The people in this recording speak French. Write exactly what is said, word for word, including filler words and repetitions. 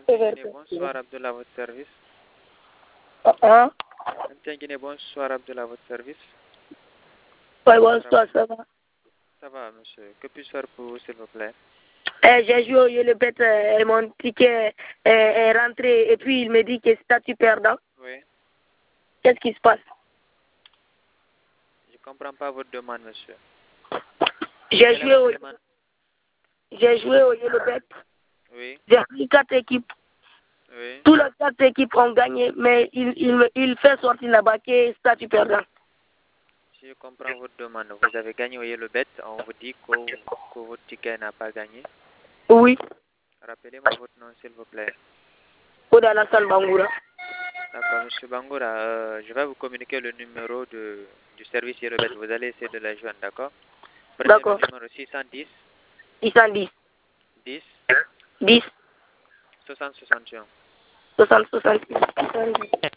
Guinée, bonsoir Abdullah, votre service. Hein? Guinée, bonsoir Abdullah, votre service. Oui, bonsoir, ça va. Ça va, monsieur. Que puis-je faire pour vous, s'il vous plaît? Eh, j'ai joué au Yellow Bet euh, et mon ticket est, est rentré et puis il me dit que c'est statut perdant. Oui. Qu'est-ce qui se passe? Je ne comprends pas votre demande, monsieur. J'ai joué, au... j'ai joué au Yellow Bet. Oui. J'ai pris quatre équipes. Oui. Tous les quatre équipes ont gagné, mais il, il, il fait sortir là-bas que c'est statut perdant. Si je comprends votre demande, vous avez gagné au Yellow Bet, on vous dit que, que votre ticket n'a pas gagné. Oui. Rappelez-moi votre nom, s'il vous plaît. Odalassane Bangoura. D'accord, monsieur Bangoura, euh, je vais vous communiquer le numéro de, du service Yellow Bet. Vous allez essayer de la joindre, d'accord? Prenez le numéro six cent dix. six cent dix. dix. dix. soixante soixante et un. soixante soixante.